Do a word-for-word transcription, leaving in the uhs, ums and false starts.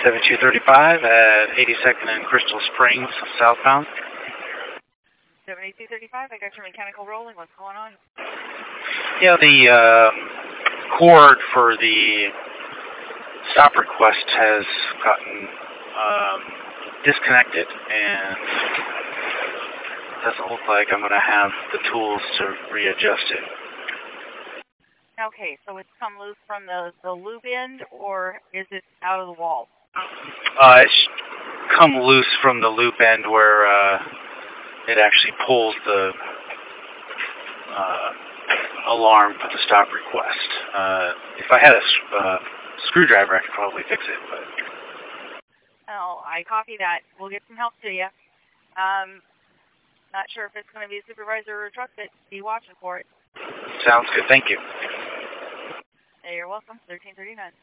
seventy-two thirty-five at eighty-second and Crystal Springs, southbound. seventy-two thirty-five, I got your mechanical rolling. What's going on? Yeah, the uh, cord for the stop request has gotten um, disconnected, and it doesn't look like I'm going to have the tools to readjust it. Okay, so it's come loose from the, the loop end, or is it out of the wall? Uh, it's come loose from the loop end where uh, it actually pulls the uh, alarm for the stop request. Uh, if I had a uh, screwdriver, I could probably fix it. But oh, I copy that. We'll get some help to you. Um, not sure if it's going to be a supervisor or a truck, but be watching for it. Sounds good. Thank you. Hey, you're welcome. thirteen thirty-nine.